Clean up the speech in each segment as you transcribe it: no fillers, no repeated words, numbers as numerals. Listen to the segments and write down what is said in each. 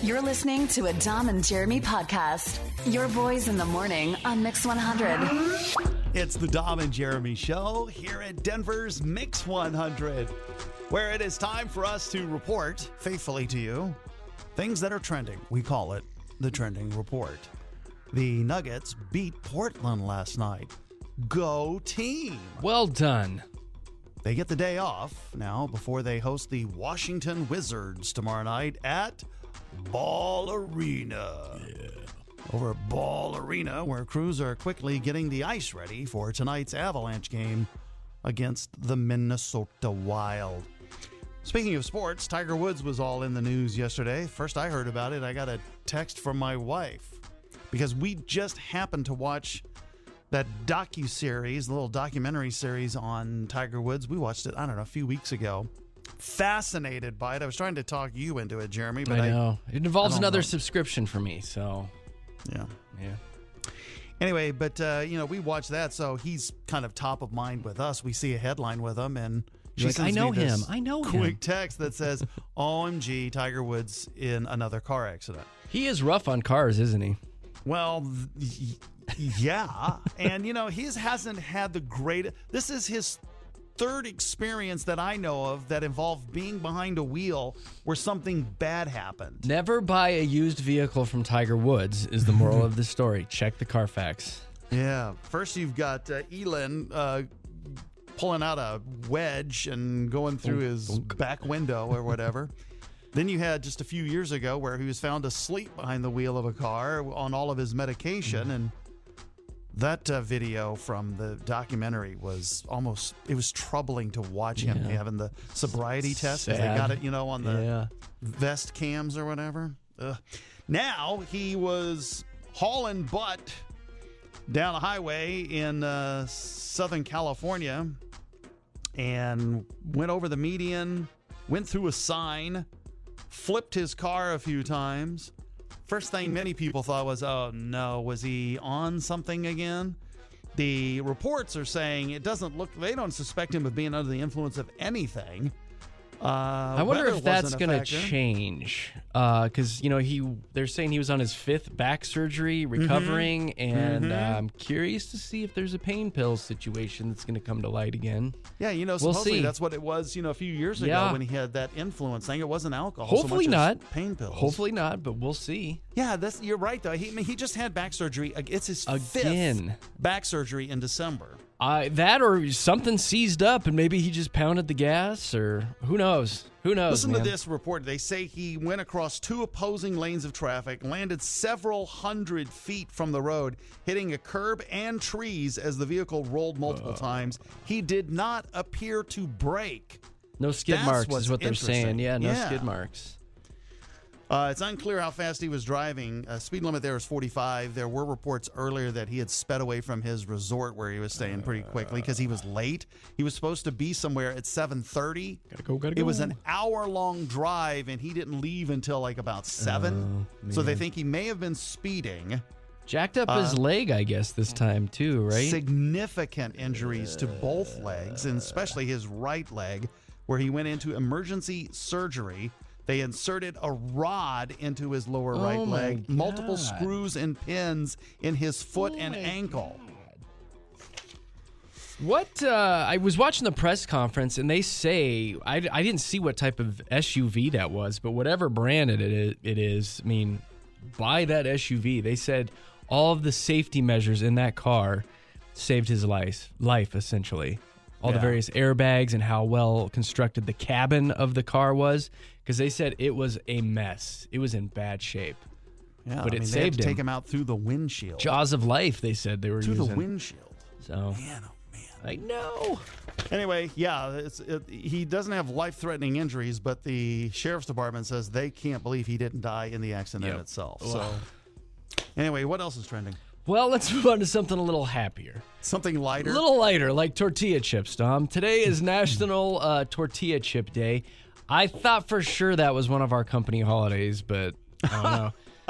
You're listening to a Dom and Jeremy podcast. Your boys in the morning on Mix 100. It's the Dom and Jeremy show here at Denver's Mix 100, where it is time for us to report faithfully to you things that are trending. We call it the Trending Report. The Nuggets beat Portland last night. Go team! Well done. They get the day off now before they host the Washington Wizards tomorrow night at Ball Arena. Yeah. Over at Ball Arena, where crews are quickly getting the ice ready for tonight's Avalanche game against the Minnesota Wild. Speaking of sports, Tiger Woods was all in the news yesterday. First I heard about it, I got a text from my wife because we just happened to watch that docuseries, the little documentary series on Tiger Woods. We watched it, I don't know, a few weeks ago. Fascinated by it. I was trying to talk you into it, Jeremy. But I know. It involves another subscription for me, so. Yeah. Yeah. Anyway, but, we watched that, so he's kind of top of mind with us. We see a headline with him, and she sends I know me this him. quick text that says, OMG, Tiger Woods in another car accident. He is rough on cars, isn't he? Well, yeah. And, he hasn't had the greatest. This is his third experience that I know of that involved being behind a wheel where something bad happened. Never buy a used vehicle from Tiger Woods is the moral of the story. Check the Carfax. Yeah. First, you've got Elin pulling out a wedge and going through his back window or whatever. Then you had just a few years ago where he was found asleep behind the wheel of a car on all of his medication. And that video from the documentary was it was troubling to watch him having the sobriety test. They got it, on the vest cams or whatever. Now he was hauling butt down a highway in Southern California and went over the median, went through a sign, flipped his car a few times. First thing many people thought was, oh no, was he on something again? The reports are saying they don't suspect him of being under the influence of anything. I wonder if that's going to change. Because, they're saying he was on his 5th back surgery, recovering, and I'm curious to see if there's a pain pill situation that's going to come to light again. Yeah, supposedly that's what it was, a few years ago when he had that influence thing. It wasn't alcohol Hopefully so much not. as pain pills. Hopefully not, but we'll see. Yeah, you're right, though. He just had back surgery. It's his 5th back surgery in December. That or something seized up and maybe he just pounded the gas or who knows? Who knows? Listen to this report. They say he went across 2 opposing lanes of traffic, landed several hundred feet from the road, hitting a curb and trees as the vehicle rolled multiple times. He did not appear to brake. No skid marks is what they're saying. Yeah, no skid marks. It's unclear how fast he was driving. Speed limit there is 45. There were reports earlier that he had sped away from his resort where he was staying pretty quickly because he was late. He was supposed to be somewhere at 7:30. Gotta go. It was an hour-long drive, and he didn't leave until about 7. So they think he may have been speeding. Jacked up his leg, I guess, this time too, right? Significant injuries to both legs, and especially his right leg, where he went into emergency surgery. They inserted a rod into his lower right leg, multiple screws and pins in his foot and ankle. What I was watching the press conference, and they say I didn't see what type of SUV that was, but whatever brand it is, I mean, buy that SUV. They said all of the safety measures in that car saved his life essentially. All the various airbags and how well constructed the cabin of the car was, because they said it was a mess. It was in bad shape. Yeah, but it saved they had to him. take him out through the windshield. Jaws of life, they said they were using. Through the windshield. So, man, oh man. I know. Anyway, he doesn't have life-threatening injuries, but the sheriff's department says they can't believe he didn't die in the accident itself. So, anyway, what else is trending? Well, let's move on to something a little happier. Something lighter? A little lighter, like tortilla chips, Dom. Today is National Tortilla Chip Day. I thought for sure that was one of our company holidays, but I don't know.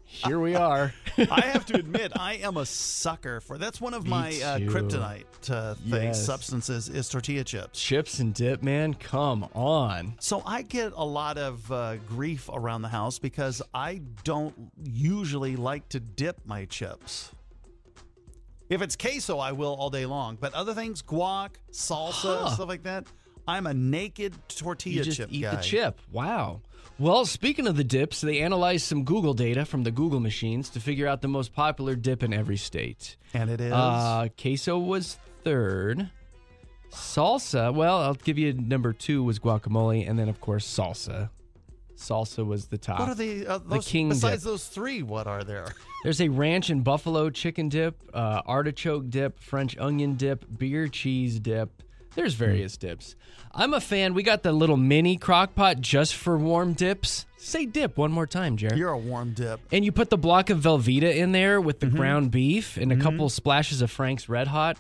Here we are. I have to admit, I am a sucker for that's one of my too. kryptonite things, Yes. substances is tortilla chips. Chips and dip, man. Come on. So I get a lot of grief around the house because I don't usually like to dip my chips. If it's queso, I will all day long. But other things, guac, salsa, stuff like that, I'm a naked tortilla You just chip eat guy. the chip. Wow. Well, speaking of the dips, they analyzed some Google data from the Google machines to figure out the most popular dip in every state. And it is? Queso was third. Salsa, well, I'll give you number 2 was guacamole, and then, of course, salsa. Salsa was the top. What are those, king besides dip. those three, what are there? There's a ranch and buffalo chicken dip, artichoke dip, French onion dip, beer cheese dip. There's various dips. I'm a fan. We got the little mini crock pot just for warm dips. Say dip one more time, Jared. You're a warm dip. And you put the block of Velveeta in there with the ground beef and a couple splashes of Frank's Red Hot.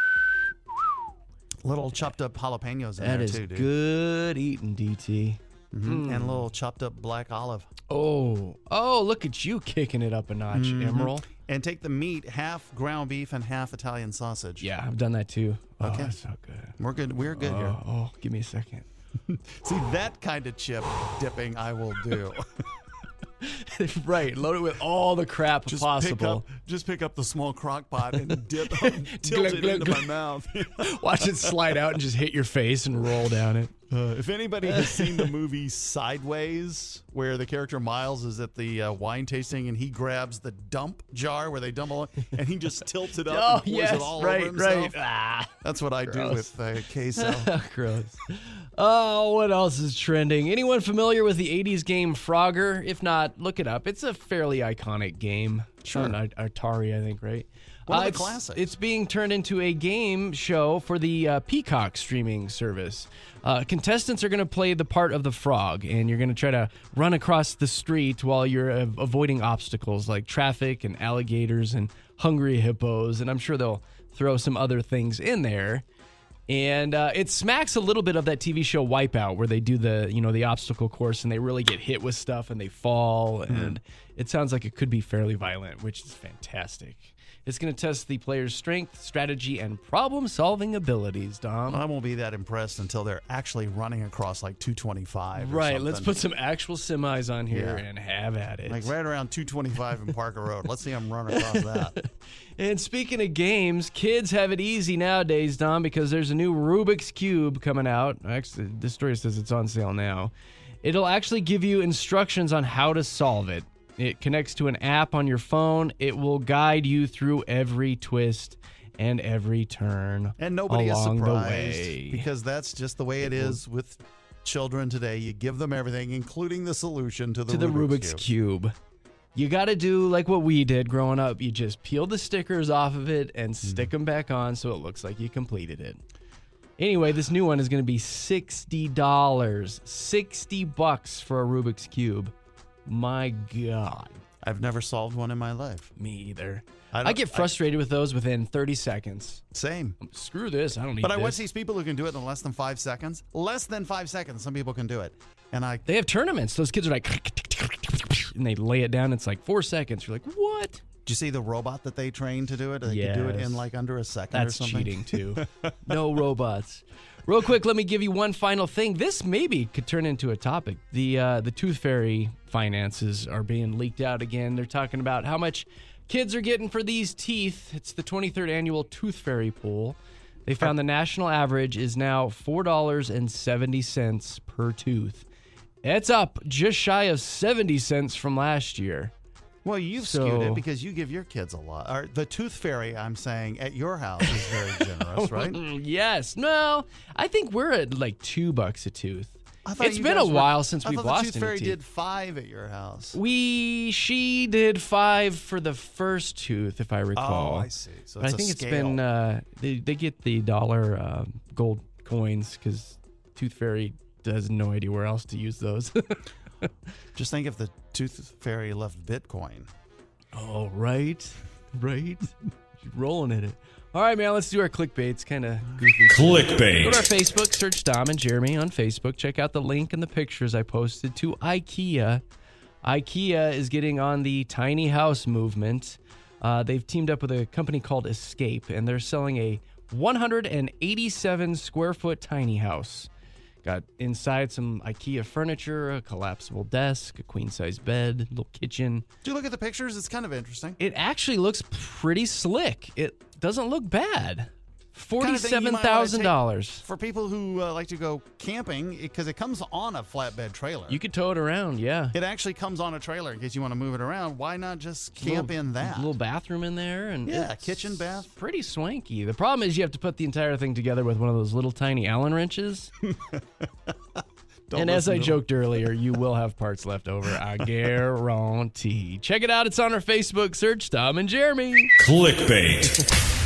Little chopped up jalapenos in That there is too, dude. good eating, DT. And a little chopped up black olive. Oh, look at you kicking it up a notch, Emerald. And take the meat, half ground beef and half Italian sausage. Yeah, I've done that too. Okay. Oh, that's so good. We're good. We're good here. Oh, give me a second. See, that kind of chip dipping I will do. Right, load it with all the crap possible. Just pick up the small crock pot and tilt it into my mouth. Watch it slide out and just hit your face and roll down it. If anybody has seen the movie Sideways, where the character Miles is at the wine tasting and he grabs the dump jar where they dump all, and he just tilts it up and pours it all over himself. Right. That's what I do with queso. Gross. Oh, what else is trending? Anyone familiar with the 80s game Frogger? If not, look it up. It's a fairly iconic game. Sure. On Atari, I think, right? One of the it's- classics. It's being turned into a game show for the Peacock streaming service. Contestants are going to play the part of the frog, and you're going to try to run across the street while you're avoiding obstacles like traffic and alligators and hungry hippos, and I'm sure they'll throw some other things in there. And it smacks a little bit of that TV show Wipeout, where they do the obstacle course and they really get hit with stuff and they fall. And it sounds like it could be fairly violent, which is fantastic. It's going to test the player's strength, strategy, and problem-solving abilities, Dom. I won't be that impressed until they're actually running across like 225. Right, or let's something. put some actual semis on here Yeah. and have at it. Like right around 225 in Parker Road. Let's see them run across that. And speaking of games, kids have it easy nowadays, Dom, because there's a new Rubik's Cube coming out. Actually, the story says it's on sale now. It'll actually give you instructions on how to solve it. It connects to an app on your phone. It will guide you through every twist and every turn And nobody is along the surprised way. because that's just the way it is with children today. You give them everything, including the solution to the Rubik's Cube. You got to do like what we did growing up. You just peel the stickers off of it and stick them back on so it looks like you completed it. Anyway, this new one is going to be $60. $60 for a Rubik's Cube. My God. I've never solved one in my life. Me either. I I don't- get frustrated with those within 30 seconds. Same. Screw this. I don't need But I this. watch these people who can do it in less than 5 seconds. Less than 5 seconds, some people can do it. And I They have tournaments. Those kids are like, and they lay it down. It's like 4 seconds. You're like, what? do you see the robot that they trained to do it? They could do it Yes. in like under a second That's or something. cheating too. No robots. Real quick, let me give you one final thing. This maybe could turn into a topic. The Tooth Fairy finances are being leaked out again. They're talking about how much kids are getting for these teeth. It's the 23rd annual Tooth Fairy poll. They found the national average is now $4.70 per tooth. It's up just shy of 70 cents from last year. Well, you've skewed it because you give your kids a lot. Or the Tooth Fairy, I'm saying, at your house is very generous, right? Yes. No, I think we're at like $2 a tooth. I thought It's you been a guys were- while since we've I lost thought the Tooth any Fairy teeth. did 5 at your house. She did 5 for the first tooth, if I recall. Oh, I see. So But it's I think a it's scale. been they get the dollar gold coins because Tooth Fairy has no idea where else to use those. Just think if the Tooth Fairy left Bitcoin. Oh, right. Rolling in it. All right, man, let's do our clickbait. It's kind of goofy. Go to our Clickbait. Facebook, search Dom and Jeremy on Facebook. Check out the link and the pictures I posted to IKEA. IKEA is getting on the tiny house movement. They've teamed up with a company called Escape, and they're selling a 187 square foot tiny house. Got inside some IKEA furniture, a collapsible desk, a queen-size bed, little kitchen. Do you look at the pictures? It's kind of interesting. It actually looks pretty slick. It doesn't look bad. $47,000 for people who like to go camping, because it comes on a flatbed trailer. You could tow it around, yeah. It actually comes on a trailer in case you want to move it around. Why not just camp in that? A little bathroom in there, and kitchen, bath. Pretty swanky. The problem is you have to put the entire thing together with one of those little tiny Allen wrenches. And as I joked earlier, you will have parts left over, I guarantee. Check it out. It's on our Facebook. Search Tom and Jeremy. Clickbait.